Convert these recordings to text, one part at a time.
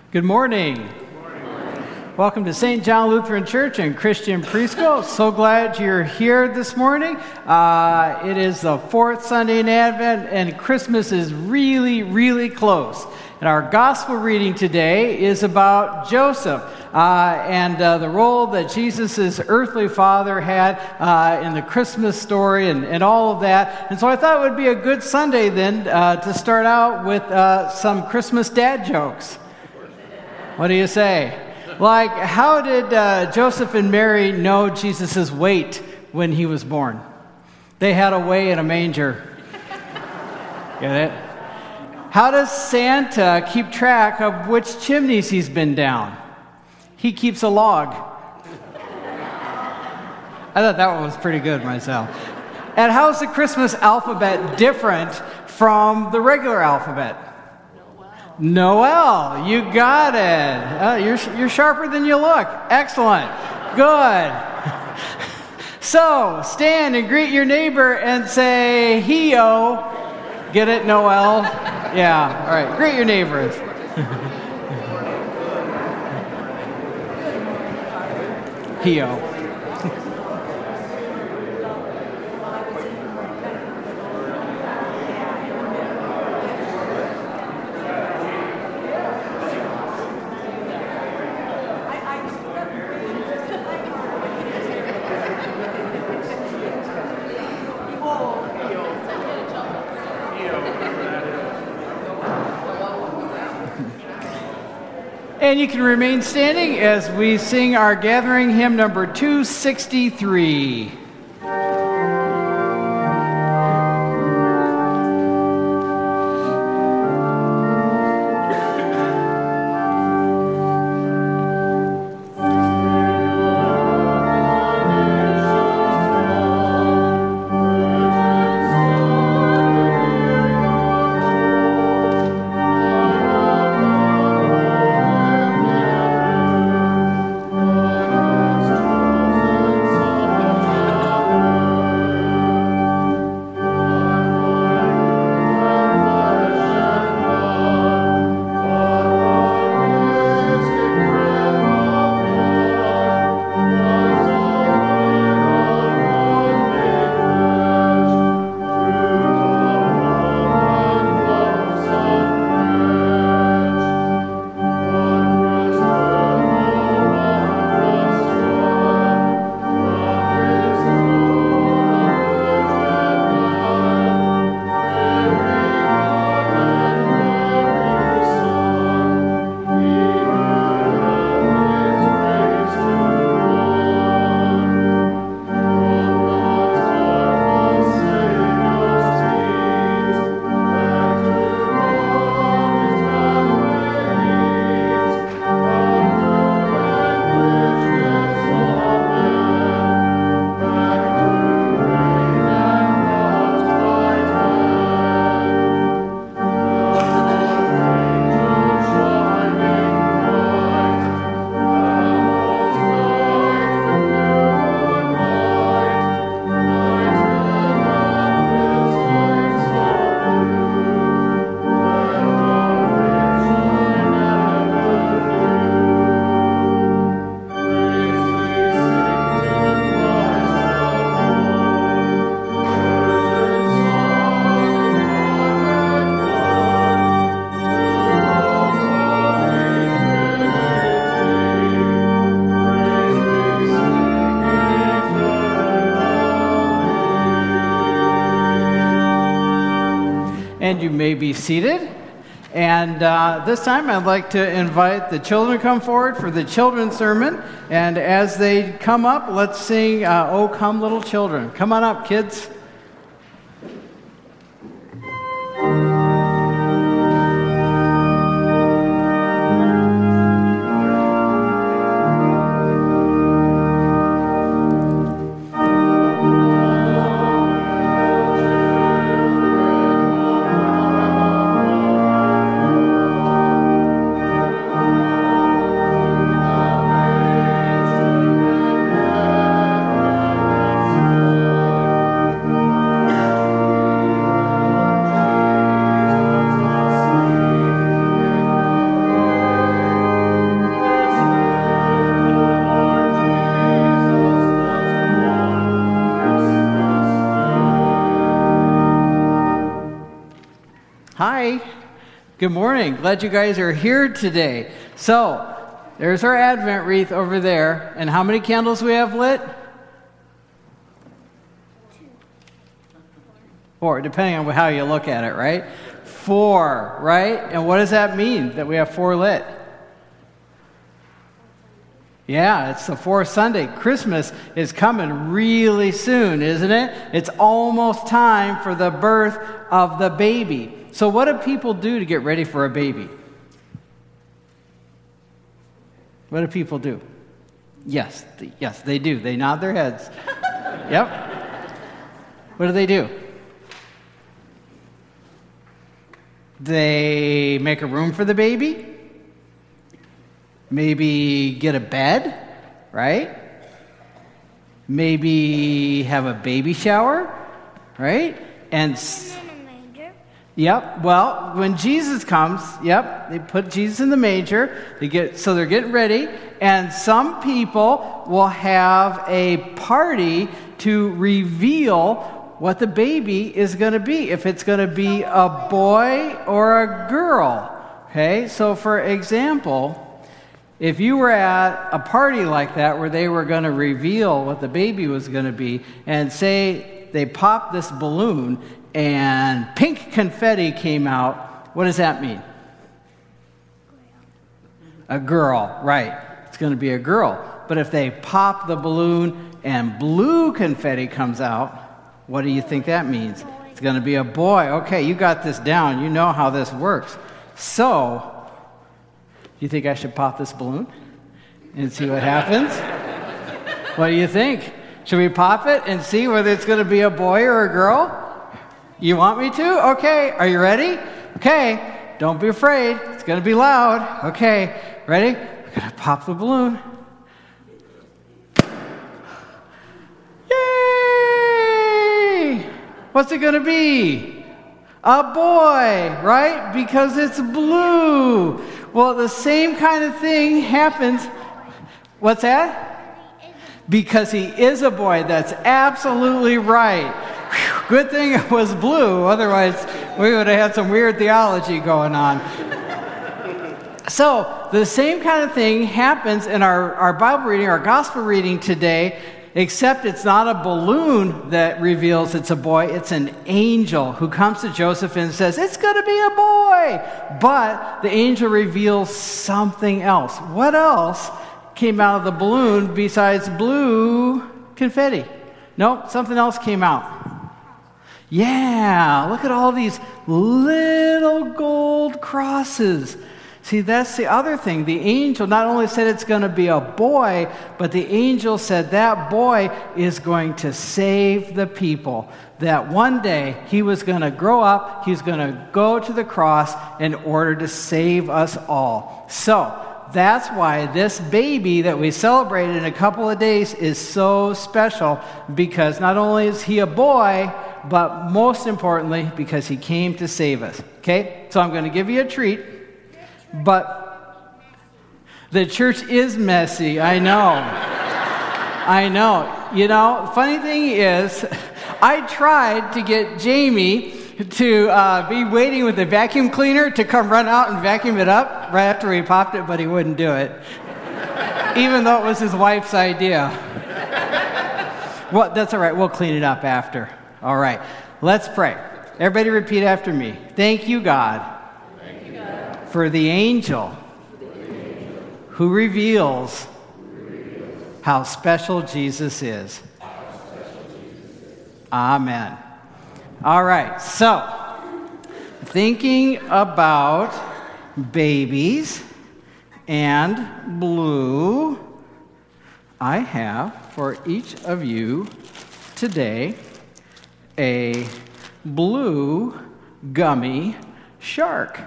Good morning. Welcome to St. John Lutheran Church and Christian Preschool. So glad you're here this morning. It is the fourth Sunday in Advent, and Christmas is really, really close. And our gospel reading today is about Joseph and the role that Jesus' earthly father had in the Christmas story and all of that. And so I thought it would be a good Sunday then to start out with some Christmas dad jokes. What do you say? Like, how did Joseph and Mary know Jesus' weight when he was born? They had a weigh in a manger. Get it? How does Santa keep track of which chimneys he's been down? He keeps a log. I thought that one was pretty good myself. And how's the Christmas alphabet different from the regular alphabet? Noel, you got it. You're sharper than you look. Excellent. Good. So, stand and greet your neighbor and say, "Hee-oh." Get it, Noel? Yeah, all right. Greet your neighbors. Hee-oh. And you can remain standing as we sing our gathering hymn number 263. And you may be seated. And this time I'd like to invite the children to come forward for the children's sermon. And as they come up, let's sing, "O Come Little Children." Come on up, kids. Hi. Good morning. Glad you guys are here today. So, there's our Advent wreath over there. And how many candles we have lit? 4, depending on how you look at it, right? 4, right? And what does that mean, that we have 4 lit? Yeah, it's the fourth Sunday. Christmas is coming really soon, isn't it? It's almost time for the birth of the baby. So what do people do to get ready for a baby? What do people do? Yes, they do. They nod their heads. Yep. What do? They make a room for the baby. Maybe get a bed, right? Maybe have a baby shower, right? And yep. Well, when Jesus comes, they put Jesus in the manger. They're getting ready, and some people will have a party to reveal what the baby is going to be, if it's going to be a boy or a girl. Okay? So for example, if you were at a party like that where they were going to reveal what the baby was going to be, and say they popped this balloon and pink confetti came out, what does that mean? A girl, right. It's going to be a girl. But if they pop the balloon and blue confetti comes out, what do you think that means? It's going to be a boy. Okay, you got this down. You know how this works. So, you think I should pop this balloon and see what happens? What do you think? Should we pop it and see whether it's going to be a boy or a girl? You want me to? Okay. Are you ready? Okay. Don't be afraid. It's going to be loud. Okay. Ready? We're going to pop the balloon. Yay! What's it going to be? A boy, right? Because it's blue. Well, the same kind of thing happens. What's that? Because he is a boy. That's absolutely right. Whew, good thing it was blue. Otherwise, we would have had some weird theology going on. So, the same kind of thing happens in our Bible reading, our gospel reading today, except it's not a balloon that reveals it's a boy. It's an angel who comes to Joseph and says, it's going to be a boy. But the angel reveals something else. What else came out of the balloon besides blue confetti? Nope, something else came out. Yeah, look at all these little gold crosses. See, that's the other thing. The angel not only said it's going to be a boy, but the angel said that boy is going to save the people. That one day he was going to grow up, he's going to go to the cross in order to save us all. So, that's why this baby that we celebrate in a couple of days is so special, because not only is he a boy, but most importantly, because he came to save us. Okay? So I'm going to give you a treat. But the church is messy. I know. You know, funny thing is, I tried to get Jamie to be waiting with the vacuum cleaner to come run out and vacuum it up right after we popped it, but he wouldn't do it. Even though it was his wife's idea. Well, that's all right. We'll clean it up after. All right. Let's pray. Everybody repeat after me. Thank you, God. For the angel who reveals how special Jesus is. Amen. All right, so thinking about babies and blue, I have for each of you today a blue gummy shark.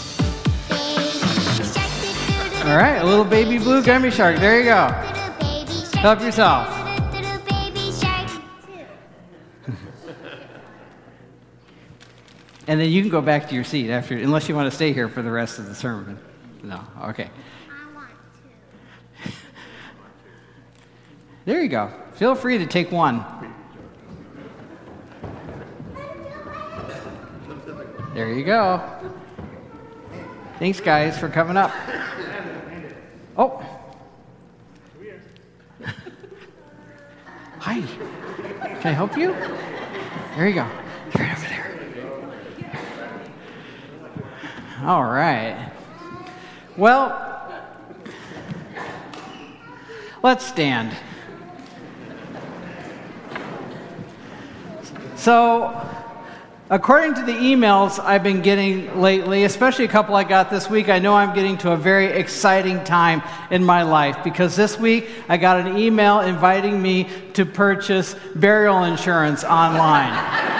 All right, a little baby blue gummy shark. There you go. Help yourself. And then you can go back to your seat after, unless you want to stay here for the rest of the sermon. No, okay. I want to. There you go. Feel free to take one. There you go. Thanks, guys, for coming up. Oh. Hi. Can I help you? There you go. Right over there. All right. Well, let's stand. So, according to the emails I've been getting lately, especially a couple I got this week, I know I'm getting to a very exciting time in my life because this week I got an email inviting me to purchase burial insurance online.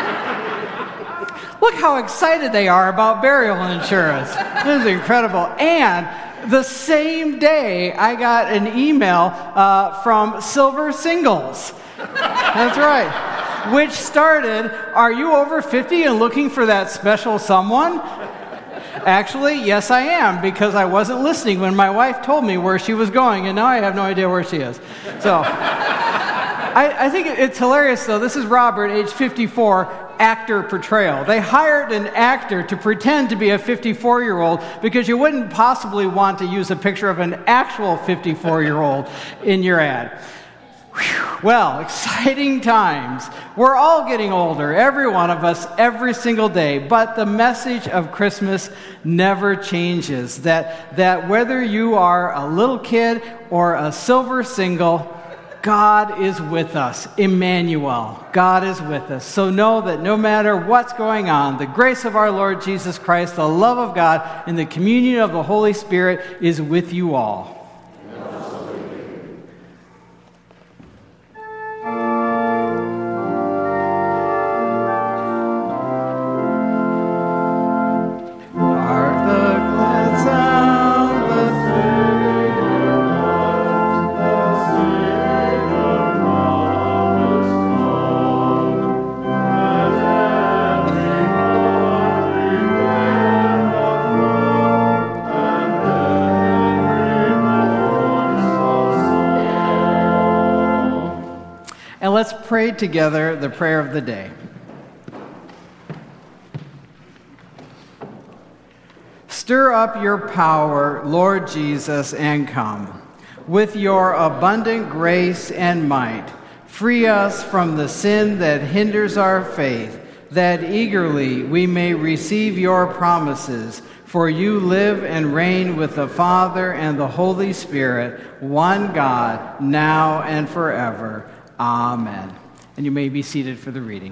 Look how excited they are about burial insurance. This is incredible. And the same day, I got an email from Silver Singles. That's right. Which started, are you over 50 and looking for that special someone? Actually, yes, I am, because I wasn't listening when my wife told me where she was going, and now I have no idea where she is. So, I think it's hilarious, though. This is Robert, age 54, actor portrayal. They hired an actor to pretend to be a 54-year-old because you wouldn't possibly want to use a picture of an actual 54-year-old in your ad. Well, exciting times. We're all getting older, every one of us, every single day. But the message of Christmas never changes. That whether you are a little kid or a silver single, God is with us. Emmanuel, God is with us. So know that no matter what's going on, the grace of our Lord Jesus Christ, the love of God, and the communion of the Holy Spirit is with you all. Let's pray together the prayer of the day. Stir up your power, Lord Jesus, and come. With your abundant grace and might, free us from the sin that hinders our faith, that eagerly we may receive your promises. For you live and reign with the Father and the Holy Spirit, one God, now and forever. Amen. And you may be seated for the reading.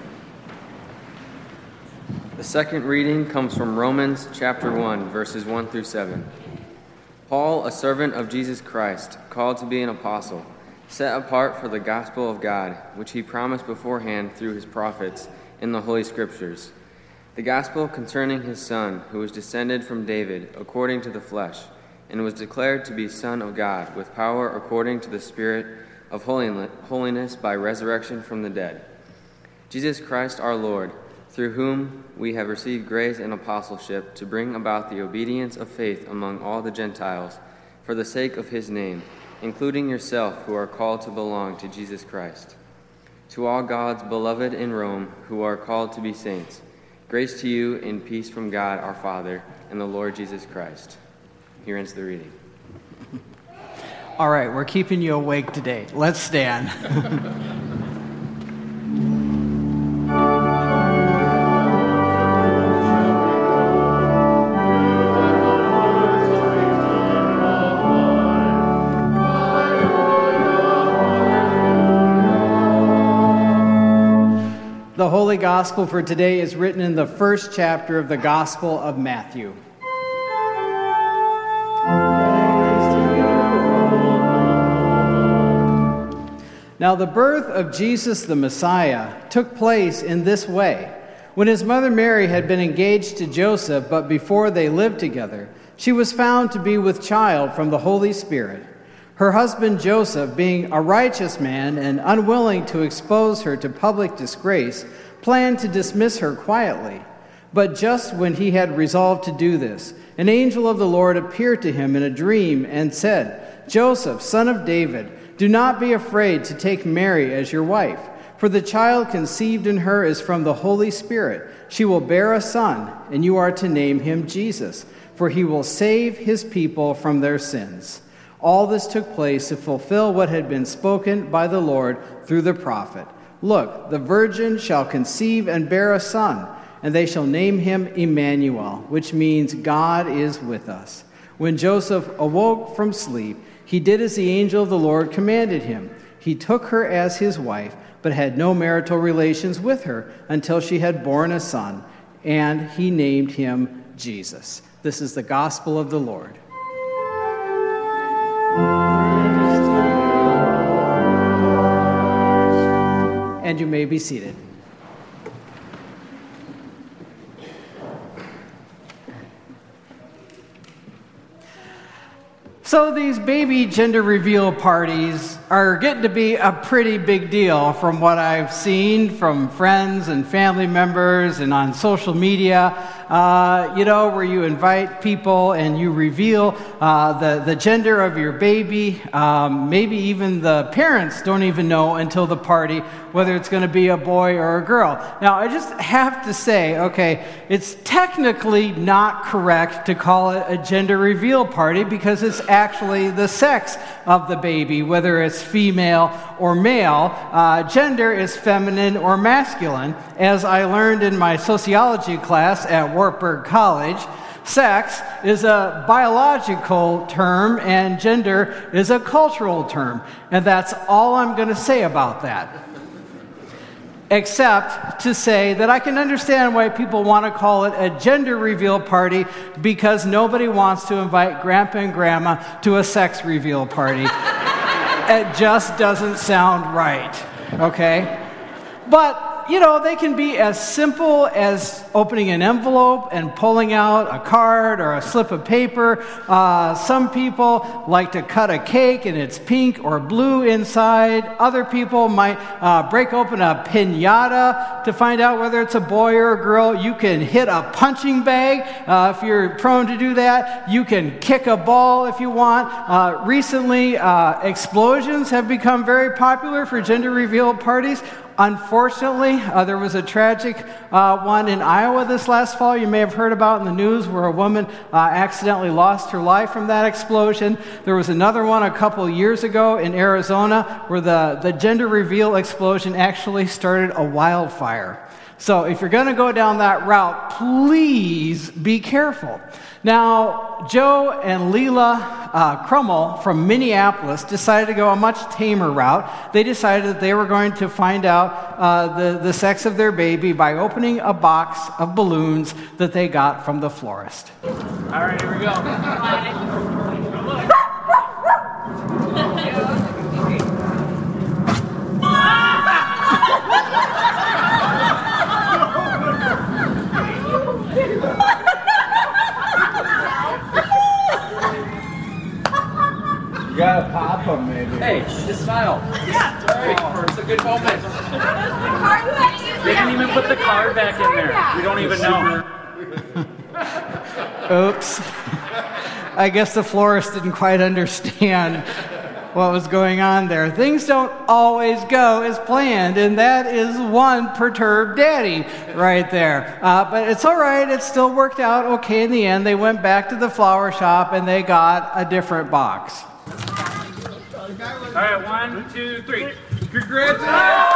The second reading comes from Romans chapter 1, verses 1 through 7. Paul, a servant of Jesus Christ, called to be an apostle, set apart for the gospel of God, which he promised beforehand through his prophets in the Holy Scriptures. The gospel concerning his Son, who was descended from David according to the flesh, and was declared to be Son of God, with power according to the Spirit of holiness by resurrection from the dead. Jesus Christ our Lord, through whom we have received grace and apostleship to bring about the obedience of faith among all the Gentiles, for the sake of his name, including yourself who are called to belong to Jesus Christ. To all God's beloved in Rome who are called to be saints, grace to you and peace from God our Father and the Lord Jesus Christ. Here ends the reading. All right, we're keeping you awake today. Let's stand. The Holy Gospel for today is written in the first chapter of the Gospel of Matthew. Now the birth of Jesus the Messiah took place in this way. When his mother Mary had been engaged to Joseph, but before they lived together, she was found to be with child from the Holy Spirit. Her husband Joseph, being a righteous man and unwilling to expose her to public disgrace, planned to dismiss her quietly. But just when he had resolved to do this, an angel of the Lord appeared to him in a dream and said, "Joseph, son of David, do not be afraid to take Mary as your wife, For the child conceived in her is from the Holy Spirit. She will bear a son, and you are to name him Jesus, for he will save his people from their sins." All this took place to fulfill what had been spoken by the Lord through the prophet. "Look, the virgin shall conceive and bear a son, and they shall name him Emmanuel," which means God is with us. When Joseph awoke from sleep, he did as the angel of the Lord commanded him. He took her as his wife, but had no marital relations with her until she had borne a son, and he named him Jesus. This is the gospel of the Lord. And you may be seated. So these baby gender reveal parties are getting to be a pretty big deal from what I've seen from friends and family members and on social media, where you invite people and you reveal the gender of your baby. Maybe even the parents don't even know until the party whether it's going to be a boy or a girl. Now, I just have to say, okay, it's technically not correct to call it a gender reveal party because it's actually the sex of the baby, whether it's female or male. Gender is feminine or masculine. As I learned in my sociology class at Wartburg College, sex is a biological term and gender is a cultural term. And that's all I'm going to say about that. Except to say that I can understand why people want to call it a gender reveal party because nobody wants to invite grandpa and grandma to a sex reveal party. It just doesn't sound right, okay? But, they can be as simple as opening an envelope and pulling out a card or a slip of paper. Some people like to cut a cake and it's pink or blue inside. Other people might break open a piñata to find out whether it's a boy or a girl. You can hit a punching bag if you're prone to do that. You can kick a ball if you want. Recently, explosions have become very popular for gender reveal parties. Unfortunately, there was a tragic one in Iowa this last fall you may have heard about in the news where a woman accidentally lost her life from that explosion. There was another one a couple years ago in Arizona where the gender reveal explosion actually started a wildfire. So if you're going to go down that route, please be careful. Now, Joe and Leela Crummel from Minneapolis decided to go a much tamer route. They decided that they were going to find out the sex of their baby by opening a box of balloons that they got from the florist. All right, here we go. You gotta pop them, maybe. Hey, just smile. Yeah. It's a good moment. They didn't even put the card back in there. We don't even know. Oops. I guess the florist didn't quite understand what was going on there. Things don't always go as planned, and that is one perturbed daddy right there. But it's all right. It still worked out okay in the end. They went back to the flower shop, and they got a different box. All right, 1, 2, 3. Congratulations!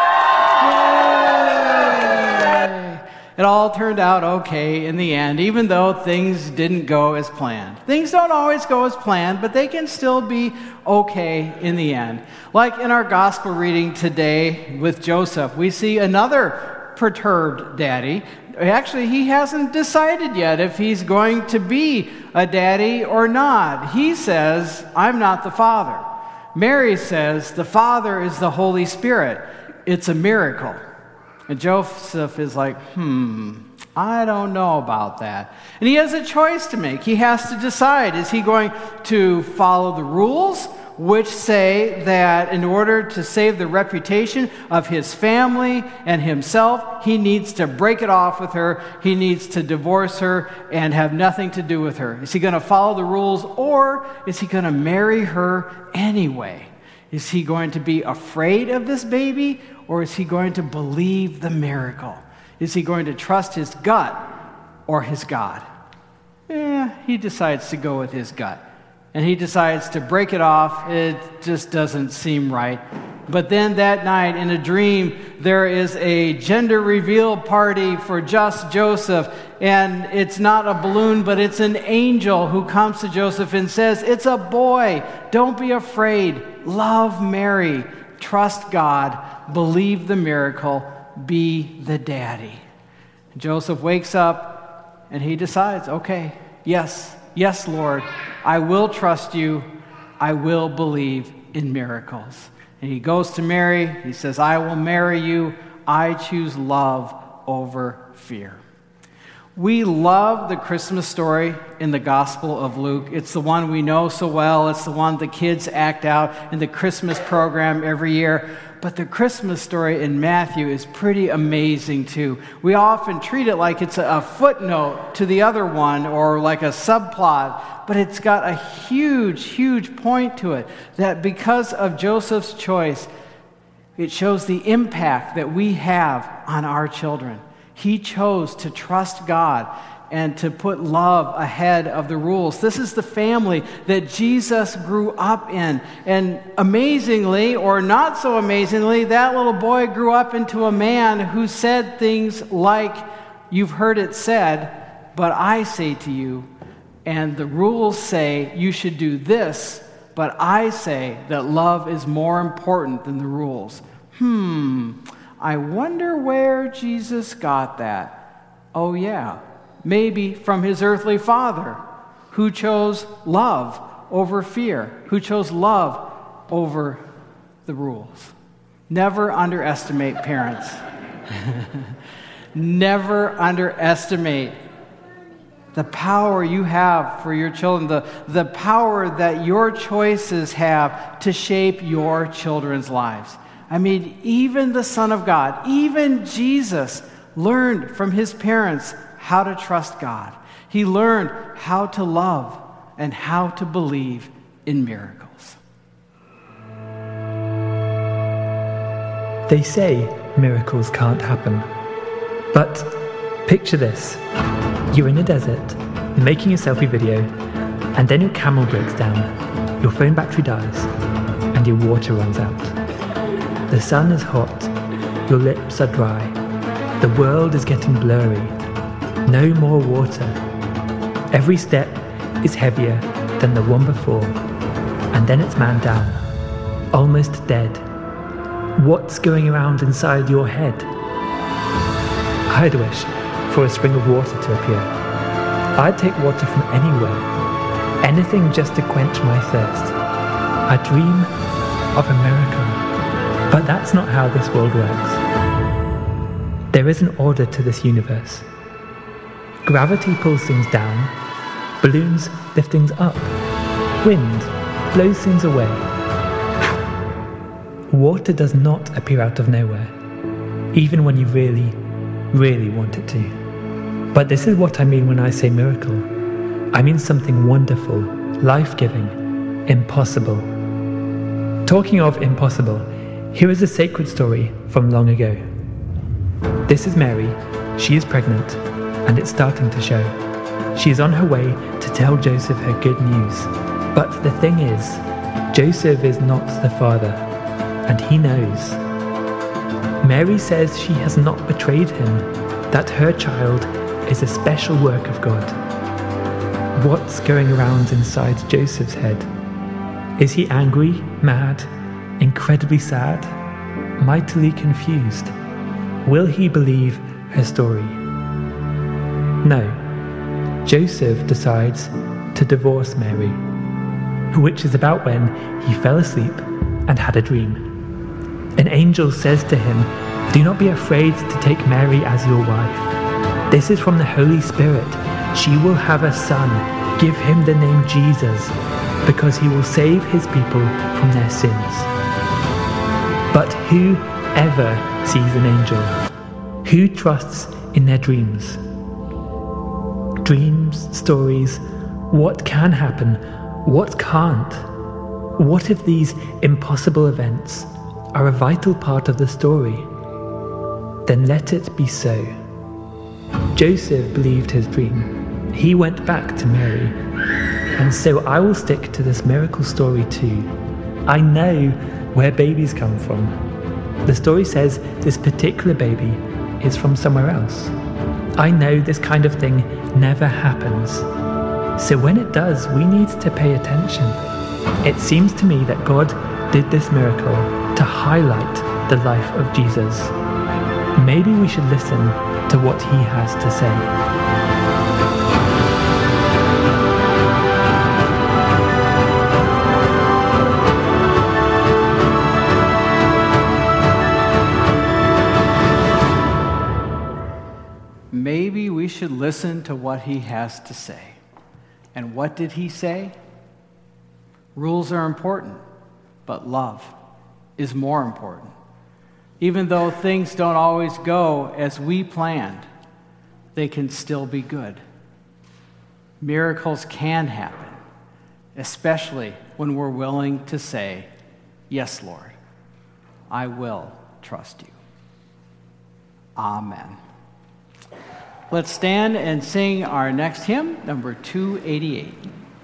It all turned out okay in the end, even though things didn't go as planned. Things don't always go as planned, but they can still be okay in the end. Like in our gospel reading today with Joseph, we see another perturbed daddy. Actually, he hasn't decided yet if he's going to be a daddy or not. He says, "I'm not the father." Mary says, "The Father is the Holy Spirit." It's a miracle. And Joseph is like, I don't know about that. And he has a choice to make. He has to decide, is he going to follow the rules, which say that in order to save the reputation of his family and himself, he needs to break it off with her, he needs to divorce her and have nothing to do with her? Is he going to follow the rules, or is he going to marry her anyway? Is he going to be afraid of this baby, or is he going to believe the miracle? Is he going to trust his gut or his God? He decides to go with his gut. And he decides to break it off. It just doesn't seem right. But then that night, in a dream, there is a gender reveal party for just Joseph. And it's not a balloon, but it's an angel who comes to Joseph and says, "It's a boy. Don't be afraid. Love Mary. Trust God. Believe the miracle. Be the daddy." Joseph wakes up and he decides, okay, yes, Lord, I will trust you. I will believe in miracles. And he goes to Mary. He says, "I will marry you. I choose love over fear." We love the Christmas story in the Gospel of Luke. It's the one we know so well. It's the one the kids act out in the Christmas program every year. But the Christmas story in Matthew is pretty amazing too. We often treat it like it's a footnote to the other one or like a subplot, but it's got a huge, huge point to it, that because of Joseph's choice, it shows the impact that we have on our children. He chose to trust God and to put love ahead of the rules. This is the family that Jesus grew up in. And amazingly, or not so amazingly, that little boy grew up into a man who said things like, "You've heard it said, but I say to you," and the rules say you should do this, but I say that love is more important than the rules. I wonder where Jesus got that. Oh yeah, maybe from his earthly father, who chose love over fear, who chose love over the rules. Never underestimate parents. Never underestimate the power you have for your children, the power that your choices have to shape your children's lives. I mean, even the Son of God, even Jesus, learned from his parents how to trust God. He learned how to love and how to believe in miracles. They say miracles can't happen. But picture this. You're in a desert, making a selfie video, and then your camera breaks down, your phone battery dies, and your water runs out. The sun is hot, your lips are dry, the world is getting blurry, no more water. Every step is heavier than the one before, and then it's man down, almost dead. What's going around inside your head? I'd wish for a spring of water to appear. I'd take water from anywhere, anything just to quench my thirst. I dream of a miracle. But that's not how this world works. There is an order to this universe. Gravity pulls things down, balloons lift things up, wind blows things away. Water does not appear out of nowhere, even when you really, really want it to. But this is what I mean when I say miracle. I mean something wonderful, life-giving, impossible. Talking of impossible, here is a sacred story from long ago. This is Mary. She is pregnant, and it's starting to show. She is on her way to tell Joseph her good news. But the thing is, Joseph is not the father, and he knows. Mary says she has not betrayed him, that her child is a special work of God. What's going around inside Joseph's head? Is he angry, mad, incredibly sad, mightily confused? Will he believe her story? No. Joseph decides to divorce Mary, which is about when he fell asleep and had a dream. An angel says to him, "Do not be afraid to take Mary as your wife. This is from the Holy Spirit. She will have a son. Give him the name Jesus, because he will save his people from their sins." But who ever sees an angel? Who trusts in their dreams? Dreams, stories, what can happen, what can't? What if these impossible events are a vital part of the story? Then let it be so. Joseph believed his dream. He went back to Mary. And so I will stick to this miracle story too. I know where babies come from. The story says this particular baby is from somewhere else. I know this kind of thing never happens. So when it does, we need to pay attention. It seems to me that God did this miracle to highlight the life of Jesus. Maybe we should listen to what he has to say. Maybe we should listen to what he has to say. And what did he say? Rules are important, but love is more important. Even though things don't always go as we planned, they can still be good. Miracles can happen, especially when we're willing to say, "Yes, Lord, I will trust you." Amen. Let's stand and sing our next hymn, number 288.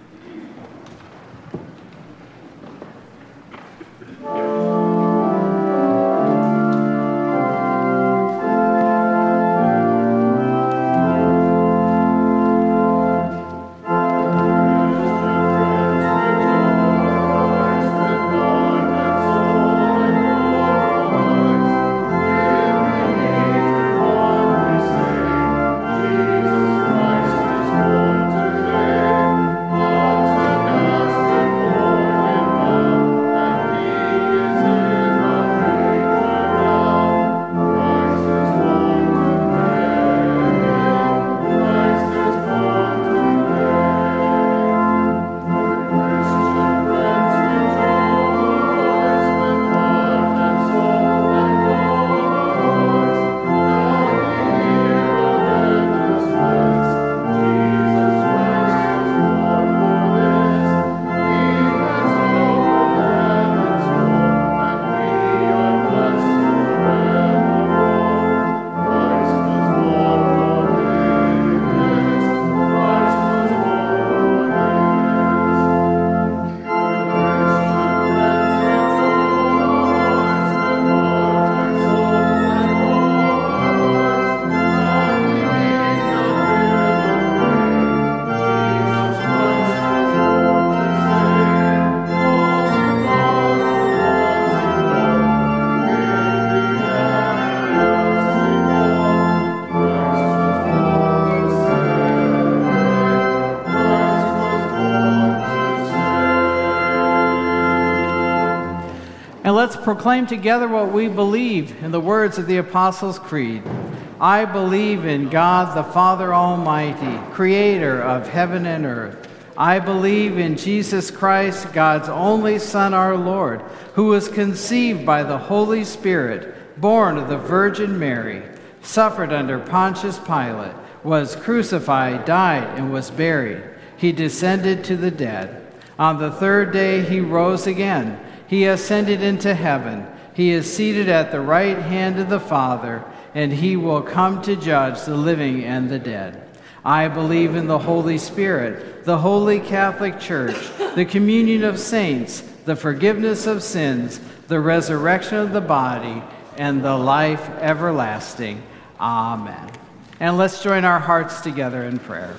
And let's proclaim together what we believe in the words of the Apostles' Creed. I believe in God the Father Almighty, creator of heaven and earth. I believe in Jesus Christ, God's only Son, our Lord, who was conceived by the Holy Spirit, born of the Virgin Mary, suffered under Pontius Pilate, was crucified, died, and was buried. He descended to the dead. On the third day he rose again. He ascended into heaven. He is seated at the right hand of the Father, and he will come to judge the living and the dead. I believe in the Holy Spirit, the Holy Catholic Church, the communion of saints, the forgiveness of sins, the resurrection of the body, and the life everlasting. Amen. And let's join our hearts together in prayer.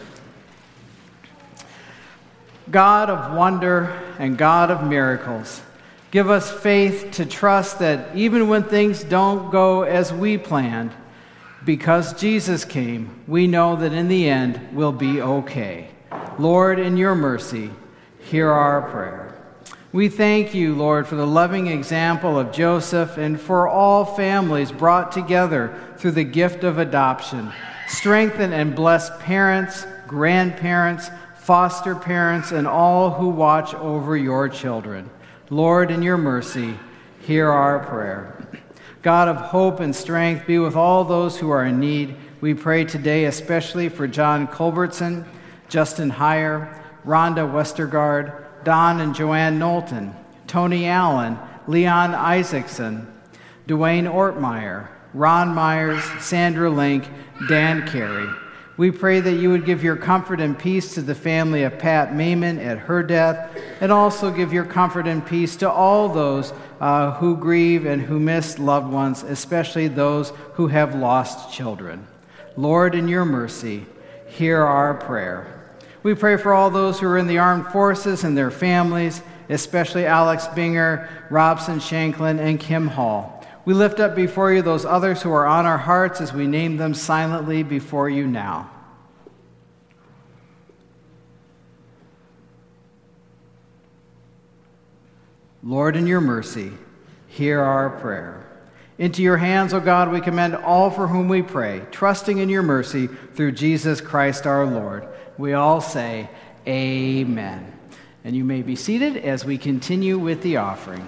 God of wonder and God of miracles, give us faith to trust that even when things don't go as we planned, because Jesus came, we know that in the end we'll be okay. Lord, in your mercy, hear our prayer. We thank you, Lord, for the loving example of Joseph and for all families brought together through the gift of adoption. Strengthen and bless parents, grandparents, foster parents, and all who watch over your children. Lord, in your mercy, hear our prayer. God of hope and strength, be with all those who are in need. We pray today especially for John Culbertson, Justin Heyer, Rhonda Westergaard, Don and Joanne Knowlton, Tony Allen, Leon Isaacson, Dwayne Ortmeyer, Ron Myers, Sandra Link, Dan Carey. We pray that you would give your comfort and peace to the family of Pat Mayman at her death, and also give your comfort and peace to all those who grieve and who miss loved ones, especially those who have lost children. Lord, in your mercy, hear our prayer. We pray for all those who are in the armed forces and their families, especially Alex Binger, Robson Shanklin, and Kim Hall. We lift up before you those others who are on our hearts as we name them silently before you now. Lord, in your mercy, hear our prayer. Into your hands, O God, we commend all for whom we pray, trusting in your mercy through Jesus Christ our Lord. We all say, Amen. And you may be seated as we continue with the offering.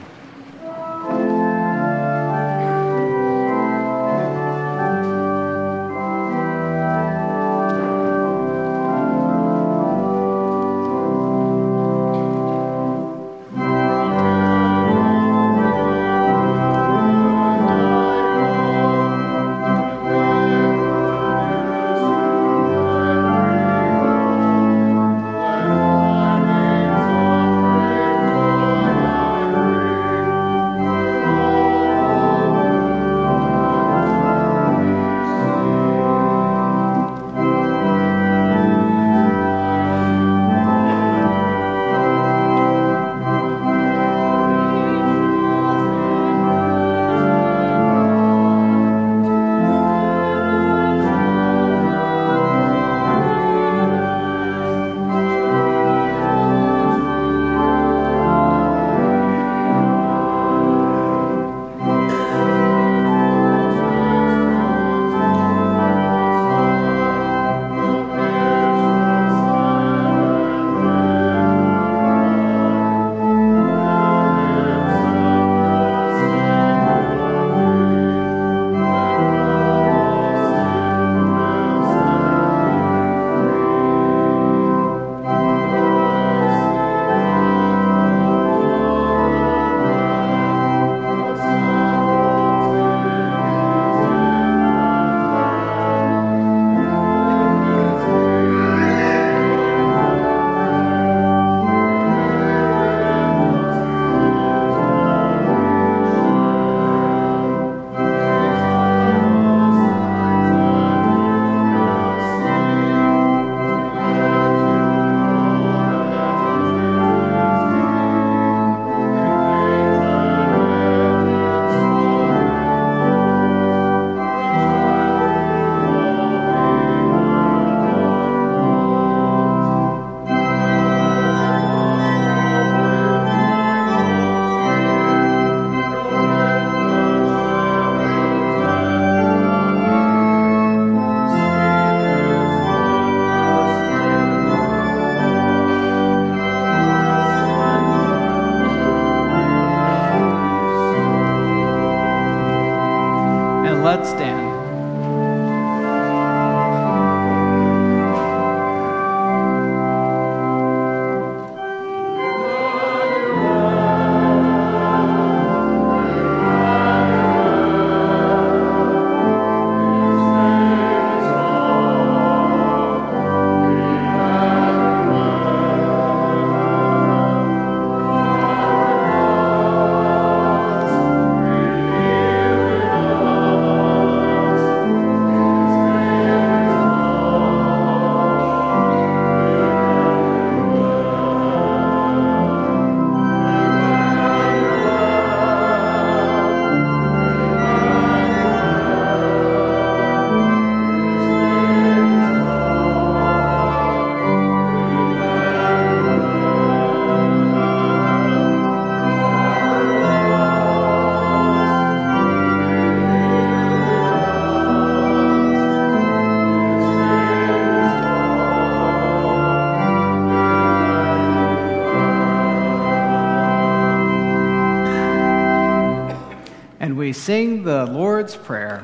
Let's stand. We sing the Lord's Prayer.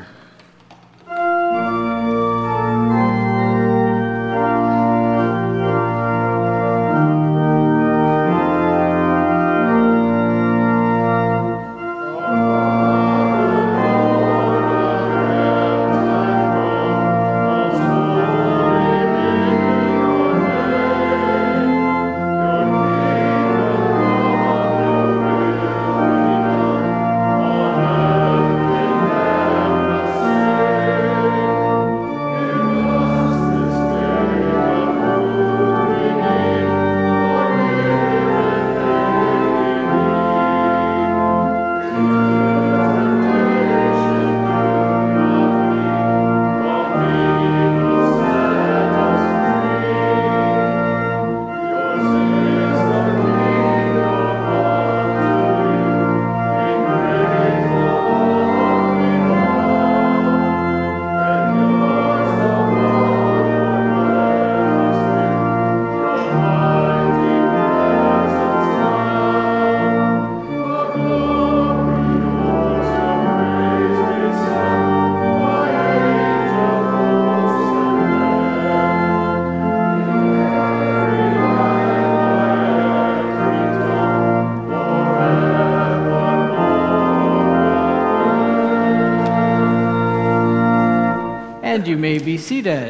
seated.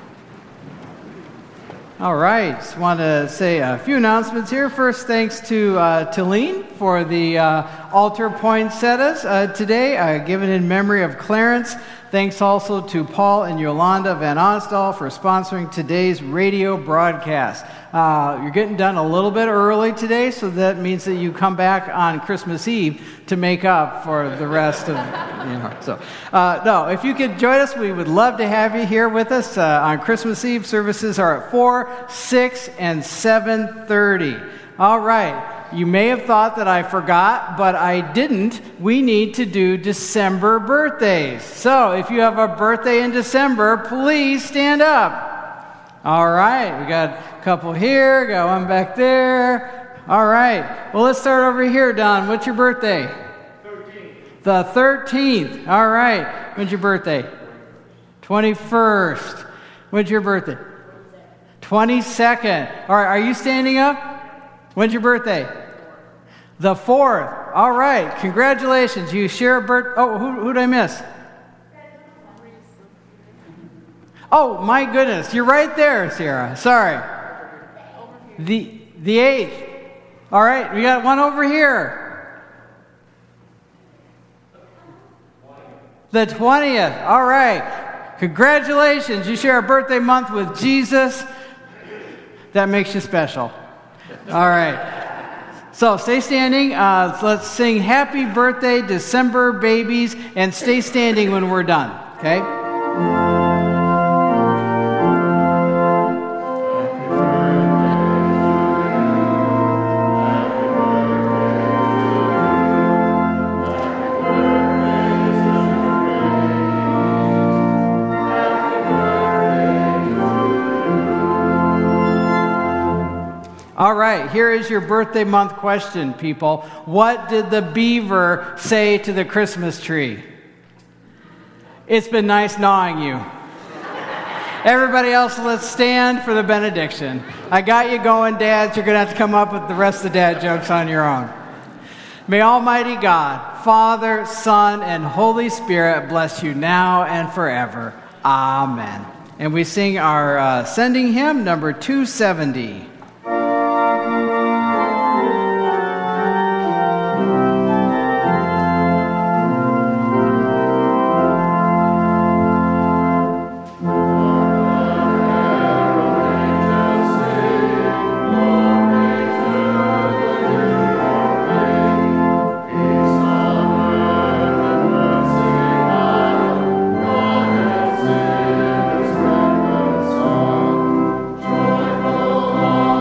All right, just want to say a few announcements here. First, thanks to Lean for the altar poinsettias today, given in memory of Clarence. Thanks also to Paul and Yolanda Van Osdal for sponsoring today's radio broadcast. You're getting done a little bit early today, so that means that you come back on Christmas Eve to make up for the rest of, No, if you could join us, we would love to have you here with us on Christmas Eve. Services are at 4, 6, and 7:30. All right. You may have thought that I forgot, but I didn't. We need to do December birthdays. So if you have a birthday in December, please stand up. All right, we got a couple here, got one back there. All right, well, let's start over here, Don. What's your birthday? 13th. The 13th. All right, when's your birthday? 21st. When's your birthday? 22nd. All right, are you standing up? When's your birthday? The 4th. All right. Congratulations. You share a birth. Oh, who did I miss? Oh, my goodness. You're right there, Sarah. Sorry. The 8th. All right. We got one over here. The 20th. All right. Congratulations. You share a birthday month with Jesus. That makes you special. All right. So stay standing. Let's sing Happy Birthday, December Babies, and stay standing when we're done. Okay? All right, here is your birthday month question, people. What did the beaver say to the Christmas tree? It's been nice gnawing you. Everybody else, let's stand for the benediction. I got you going, dads. You're going to have to come up with the rest of the dad jokes on your own. May Almighty God, Father, Son, and Holy Spirit bless you now and forever. Amen. And we sing our sending hymn, number 270. Joyful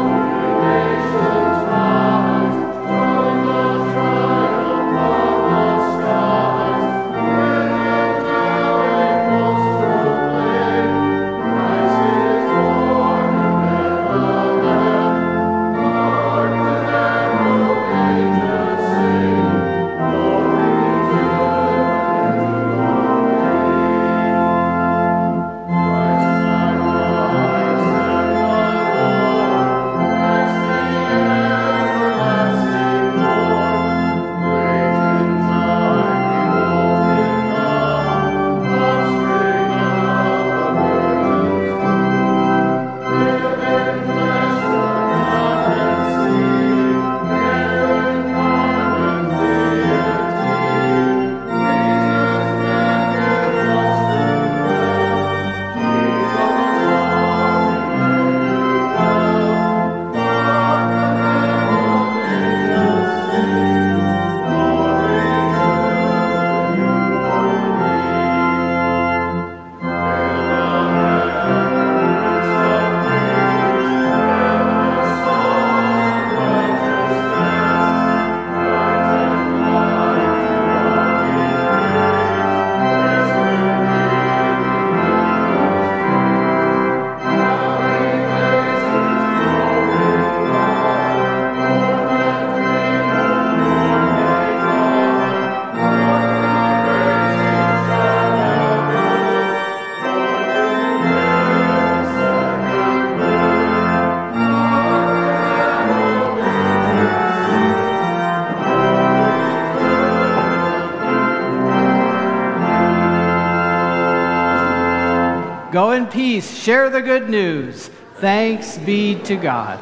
peace, share the good news. Thanks be to God.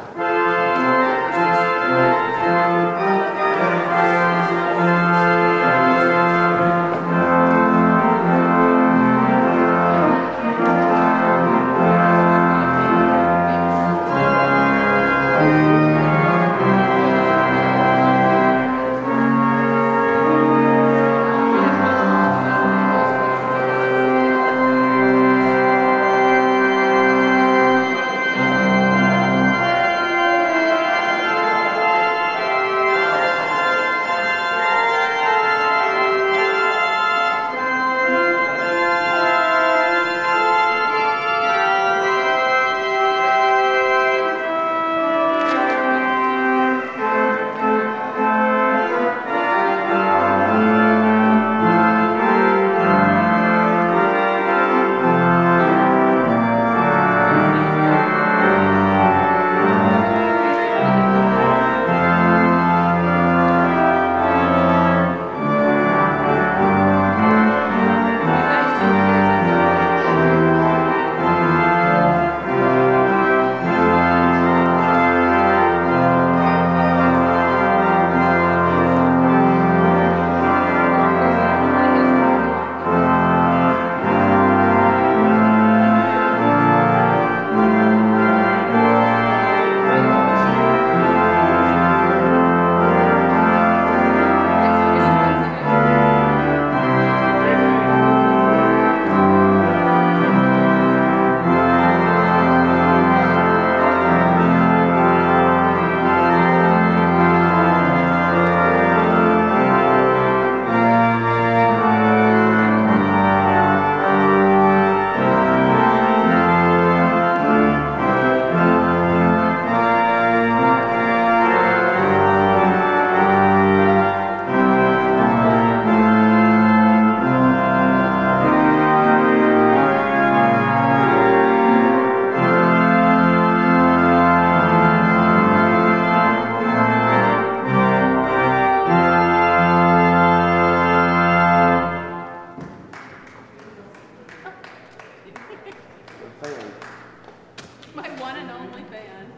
My one and only fan.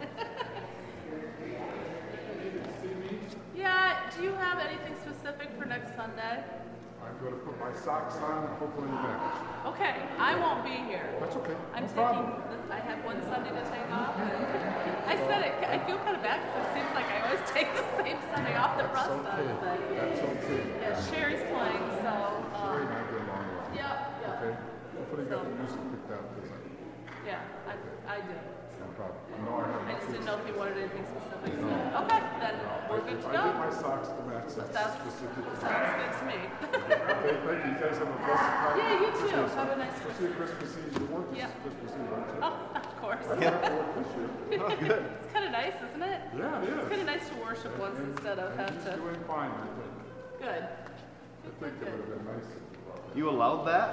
Yeah, do you have anything specific for next Sunday? I'm going to put my socks on and hopefully match. Okay, I won't be here. That's okay. I'm No taking, problem. I have one Sunday to take off. I said it, I feel kind of bad because it seems like I always take the same Sunday off that Russ does. But That's okay. yeah, Sherry's playing, so. Sherry and I get along well. Yeah. Okay. Hopefully you got the music picked out tonight. Yeah, I do. No problem. No, I have I just didn't nothing. know if you wanted anything specific. So. Okay, then we're good to I did go. my socks to match that That specific. sounds good to me. Okay, thank you. You guys have a blessed time. Yeah, you too. Have a nice We'll see you Christmas Eve. You work this Yeah. Christmas Eve, aren't you? Oh, of course. I don't have to work this year. Oh, good. It's kind of nice, isn't it? Yeah, it is. It's kind of nice to worship once instead of have He's to. doing fine, I think. Good. I think it would have been nice. You allowed that?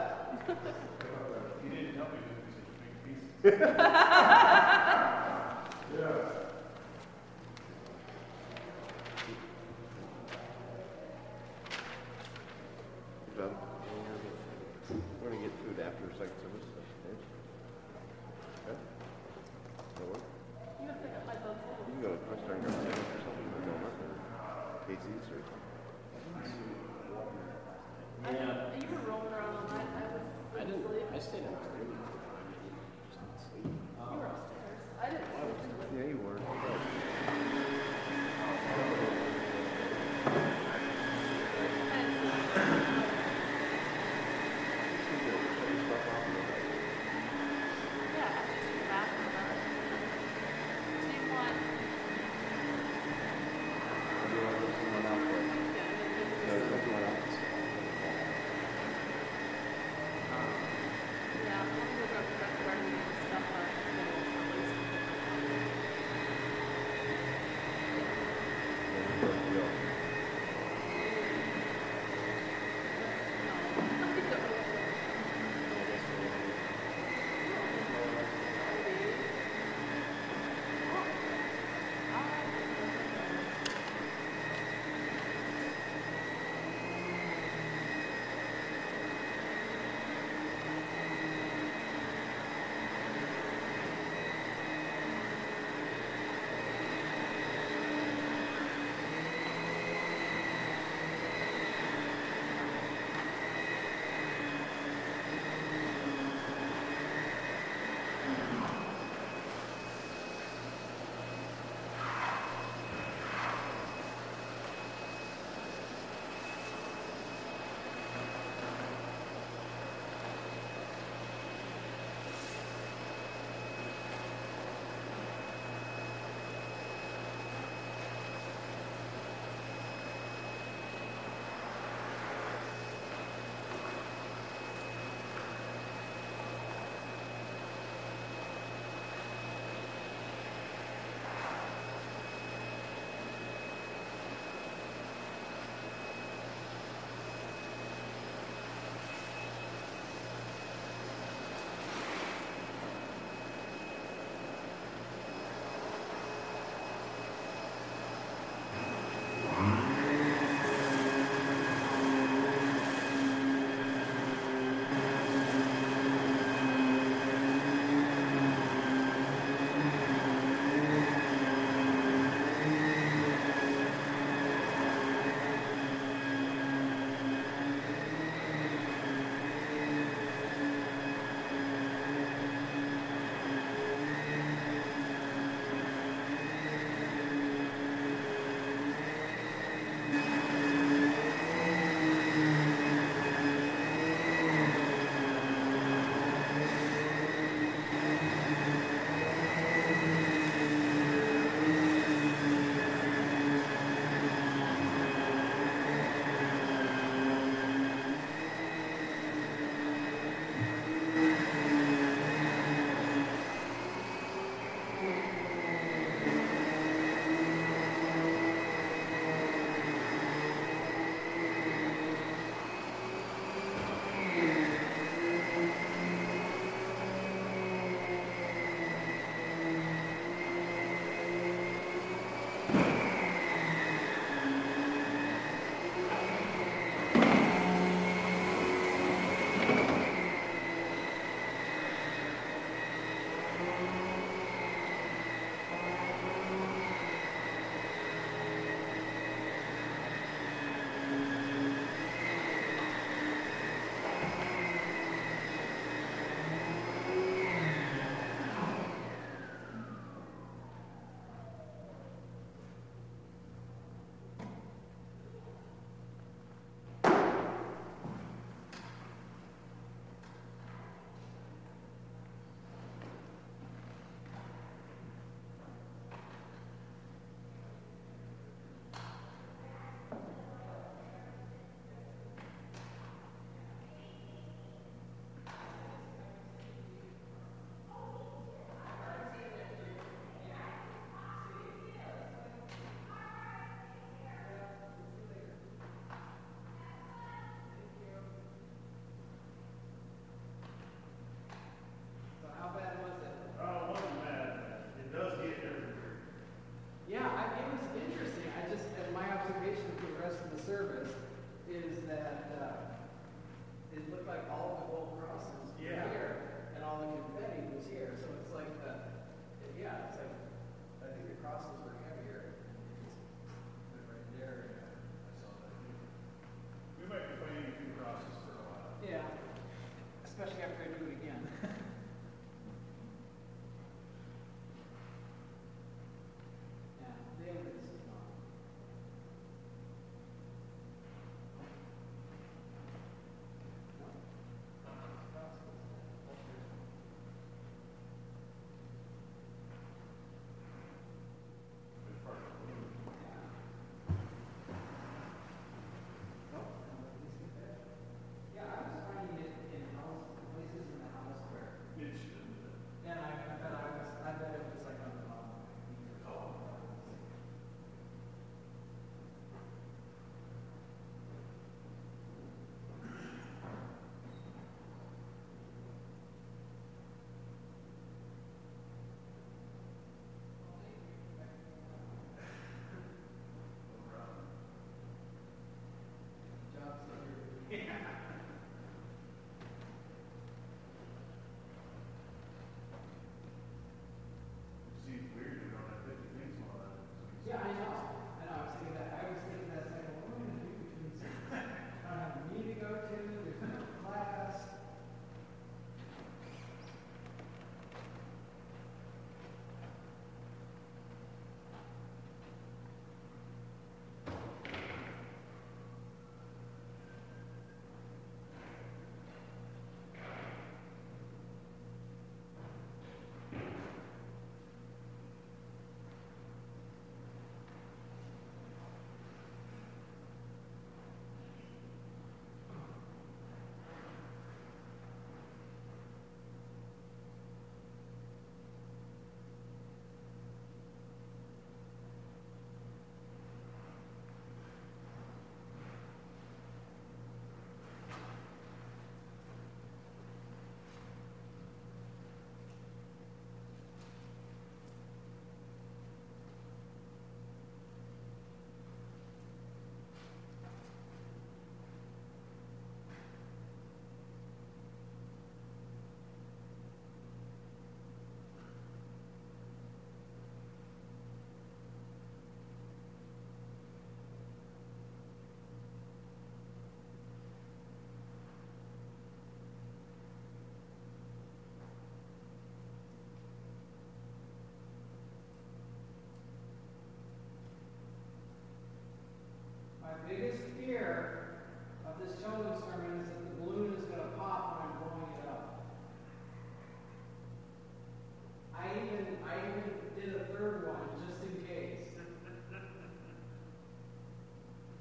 Done. We're gonna get food after second service. Okay? Okay? That work? You gotta pick up my boat. You can go to Crest Darn Garden or something, or Walmart, or Casey's, or... You were rolling around all night. I didn't. I stayed upstairs. You were upstairs. I didn't sleep. Yeah, you So how bad was it? Oh, it wasn't bad. It does get everywhere. Yeah, it was interesting. I just, my observation for the rest of the service is that it looked like all the gold crosses were Yeah. here, and all the confetti was here. So it's like it's like I think the crosses were heavier. It's right there. I saw that. We might be fighting a few crosses for a while. Yeah, especially after I do it again. Yeah, the evidence is not. It's part of the balloon. Yeah, I was finding it in places in the house where, It shouldn't have. and I bet it was like on the bottom. Job security. It seems weird, you don't have 50 things on it. Yeah, I know. I was thinking that. I was thinking that. Like, what are we going to do between seasons? I don't have a meeting to go to. There's no class. My biggest fear of this children's sermon is that the balloon is going to pop when I'm blowing it up. I even did a third one just in case.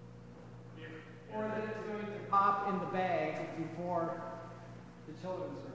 Or that it's going to pop in the bag before the children's sermon.